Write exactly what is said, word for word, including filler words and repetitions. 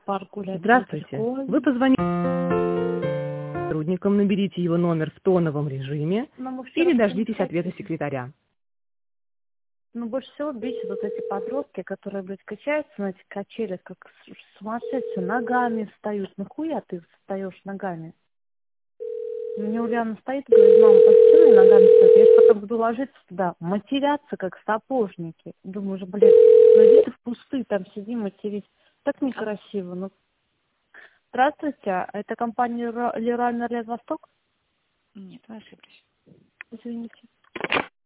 парк гулять. Здравствуйте. Вы позвонили сотрудникам, наберите его номер в тоновом режиме или дождитесь ответа секретаря. Ну, больше всего бесит вот эти подростки, которые, блядь, качаются на этих качелях, как сумасшедшие, ногами встают. Ну, хуя ты встаешь ногами? Мне Ульяна стоит и говорит: мам, а почему я ногами встаю? Я же потом буду ложиться туда, матеряться, как сапожники. Думаю же, блядь, ну иди ты в кусты, там сиди, матерись. Так некрасиво, ну. Здравствуйте, это компания Леруа Мерлен Восток? Нет, вы ошиблись. Извините.